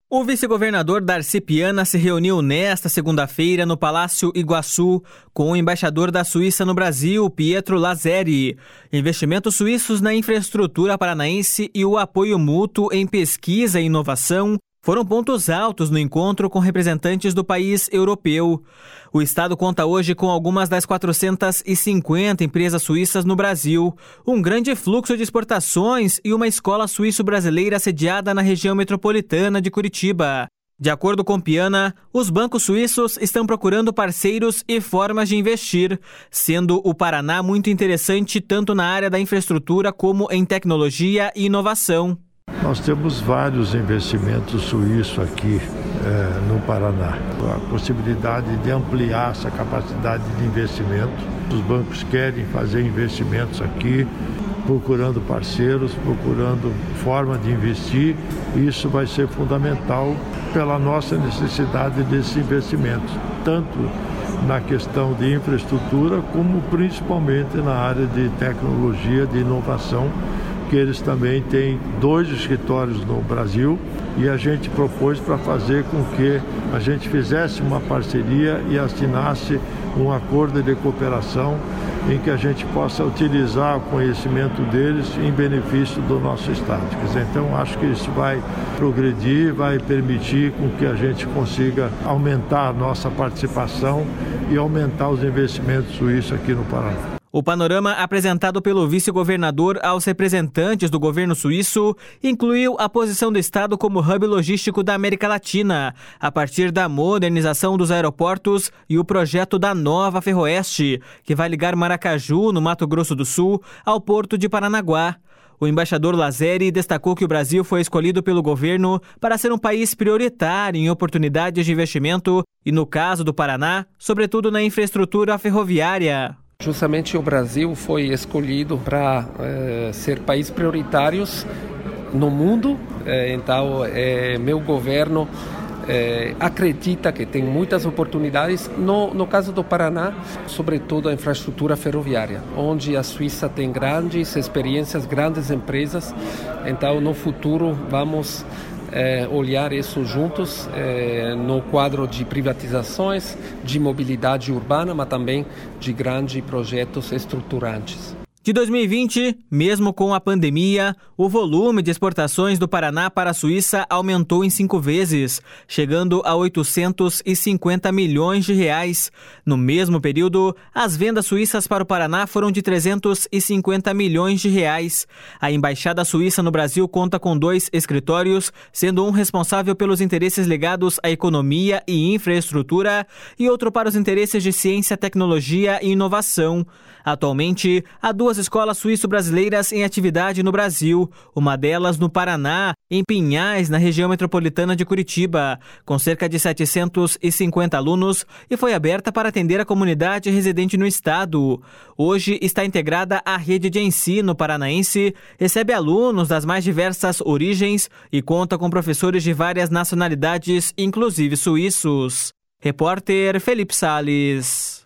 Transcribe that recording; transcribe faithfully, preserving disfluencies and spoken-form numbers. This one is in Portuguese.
O vice-governador Darcy Piana se reuniu nesta segunda-feira no Palácio Iguaçu com o embaixador da Suíça no Brasil, Pietro Lazzeri. Investimentos suíços na infraestrutura paranaense e o apoio mútuo em pesquisa e inovação foram pontos altos no encontro com representantes do país europeu. O estado conta hoje com algumas das quatrocentas e cinquenta empresas suíças no Brasil, um grande fluxo de exportações e uma escola suíço-brasileira sediada na região metropolitana de Curitiba. De acordo com Piana, os bancos suíços estão procurando parceiros e formas de investir, sendo o Paraná muito interessante tanto na área da infraestrutura como em tecnologia e inovação. Nós temos vários investimentos suíços aqui é, no Paraná. A possibilidade de ampliar essa capacidade de investimento. Os bancos querem fazer investimentos aqui, procurando parceiros, procurando forma de investir. E isso vai ser fundamental pela nossa necessidade desses investimentos, tanto na questão de infraestrutura, como principalmente na área de tecnologia, de inovação, que eles também têm dois escritórios no Brasil e a gente propôs para fazer com que a gente fizesse uma parceria e assinasse um acordo de cooperação em que a gente possa utilizar o conhecimento deles em benefício do nosso estado. Quer dizer, então acho que isso vai progredir, vai permitir com que a gente consiga aumentar a nossa participação e aumentar os investimentos suíços aqui no Paraná. O panorama apresentado pelo vice-governador aos representantes do governo suíço incluiu a posição do estado como hub logístico da América Latina, a partir da modernização dos aeroportos e o projeto da nova Ferroeste, que vai ligar Maracaju, no Mato Grosso do Sul, ao porto de Paranaguá. O embaixador Lazzeri destacou que o Brasil foi escolhido pelo governo para ser um país prioritário em oportunidades de investimento e, no caso do Paraná, sobretudo na infraestrutura ferroviária. Justamente o Brasil foi escolhido para é, ser país prioritário no mundo, é, então é, meu governo é, acredita que tem muitas oportunidades, no, no caso do Paraná, sobretudo a infraestrutura ferroviária, onde a Suíça tem grandes experiências, grandes empresas, então no futuro vamos É, olhar isso juntos é, no quadro de privatizações, de mobilidade urbana, mas também de grandes projetos estruturantes. De dois mil e vinte, mesmo com a pandemia, o volume de exportações do Paraná para a Suíça aumentou em cinco vezes, chegando a oitocentos e cinquenta milhões de reais. No mesmo período, as vendas suíças para o Paraná foram de trezentos e cinquenta milhões de reais. A Embaixada Suíça no Brasil conta com dois escritórios, sendo um responsável pelos interesses ligados à economia e infraestrutura e outro para os interesses de ciência, tecnologia e inovação. Atualmente, há duas escolas suíço-brasileiras em atividade no Brasil, uma delas no Paraná, em Pinhais, na região metropolitana de Curitiba, com cerca de setecentos e cinquenta alunos e foi aberta para atender a comunidade residente no estado. Hoje está integrada à rede de ensino paranaense, recebe alunos das mais diversas origens e conta com professores de várias nacionalidades, inclusive suíços. Repórter Felipe Salles.